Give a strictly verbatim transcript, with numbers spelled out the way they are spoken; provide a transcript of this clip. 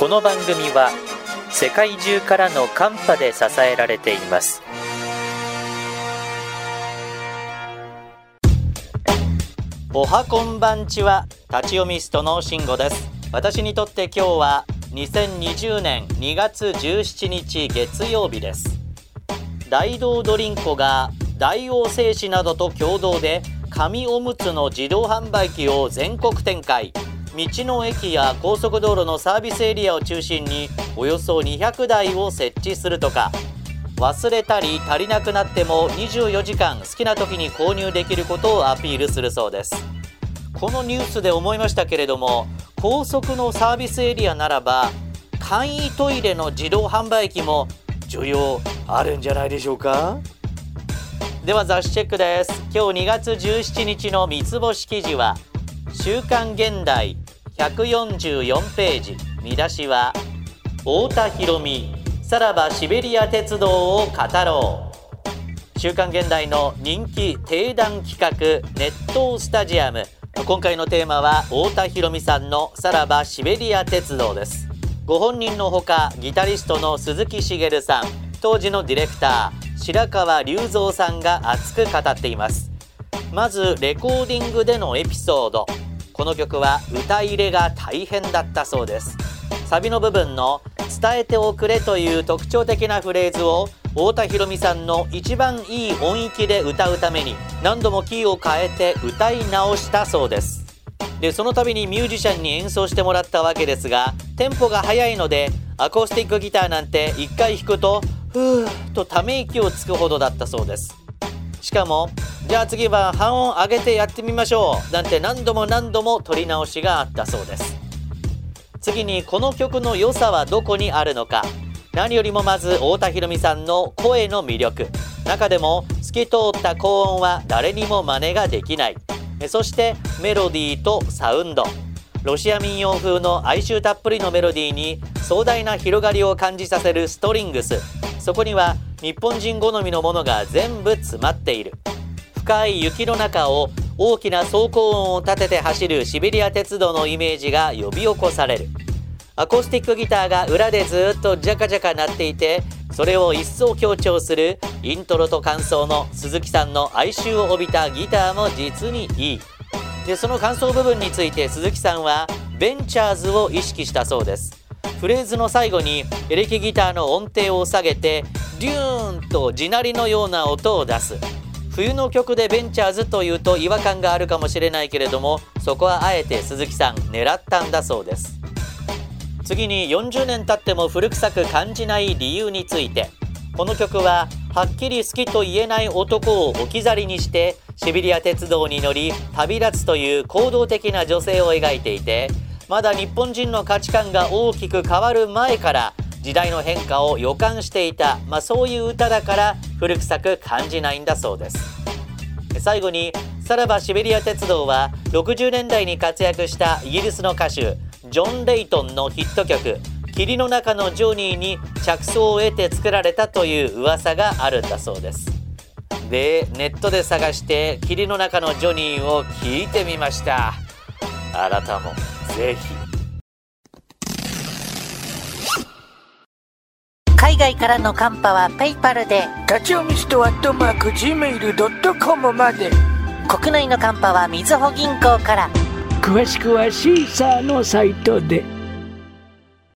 この番組は世界中からのカンパで支えられています。おはこんばんちは、立ち読みストの慎吾です。私にとって今日はにせんにじゅうねんにがつじゅうしちにち月曜日です。大道ドリンコが大王製紙などと共同で紙おむつの自動販売機を全国展開。道の駅や高速道路のサービスエリアを中心におよそにひゃくだいを設置するとか、忘れたり足りなくなってもにじゅうよじかん好きな時に購入できることをアピールするそうです。このニュースで思いましたけれども、高速のサービスエリアならば簡易トイレの自動販売機も需要あるんじゃないでしょうか。では雑誌チェックです。今日にがつじゅうしちにちの三つ星記事は週刊現代ひゃくよんじゅうよんページ、見出しは太田裕美、さらばシベリア鉄道を語ろう。週刊現代の人気定談企画熱湯スタジアム。今回のテーマは太田裕美さんのさらばシベリア鉄道です。ご本人のほかギタリストの鈴木茂さん、当時のディレクター白川隆三さんが熱く語っています。まずレコーディングでのエピソード。この曲は歌入れが大変だったそうです。サビの部分の伝えておくれという特徴的なフレーズを太田裕美さんの一番いい音域で歌うために何度もキーを変えて歌い直したそうです。で、その度にミュージシャンに演奏してもらったわけですが、テンポが速いのでアコースティックギターなんて一回弾くとふーとため息をつくほどだったそうです。しかもじゃあ次は半音上げてやってみましょうなんて何度も何度も取り直しがあったそうです。次にこの曲の良さはどこにあるのか。何よりもまず太田裕美さんの声の魅力。中でも透き通った高音は誰にも真似ができない。そしてメロディーとサウンド。ロシア民謡風の哀愁たっぷりのメロディーに壮大な広がりを感じさせるストリングス。そこには日本人好みのものが全部詰まっている。深い雪の中を大きな走行音を立てて走るシベリア鉄道のイメージが呼び起こされる。アコースティックギターが裏でずっとジャカジャカ鳴っていて、それを一層強調するイントロと間奏の鈴木さんの哀愁を帯びたギターも実にいい。で、その間奏部分について鈴木さんはベンチャーズを意識したそうです。フレーズの最後にエレキギターの音程を下げてデューンと地鳴りのような音を出す。冬の曲でベンチャーズというと違和感があるかもしれないけれども、そこはあえて鈴木さん狙ったんだそうです。次によんじゅうねん経っても古臭く感じない理由について。この曲ははっきり好きと言えない男を置き去りにしてシベリア鉄道に乗り旅立つという行動的な女性を描いていて、まだ日本人の価値観が大きく変わる前から時代の変化を予感していた、まあ、そういう歌だから古臭く感じないんだそうです。最後にさらばシベリア鉄道はろくじゅうねんだいに活躍したイギリスの歌手ジョン・レイトンのヒット曲霧の中のジョニーに着想を得て作られたという噂があるんだそうです。で、ネットで探して霧の中のジョニーを聞いてみました。あなたもぜひ。 海外からのカンパはペイパルで、 立ち読みストアットマーク ジーメールドットコム まで。 国内のカンパはみずほ銀行から。 詳しくはシーサーのサイトで。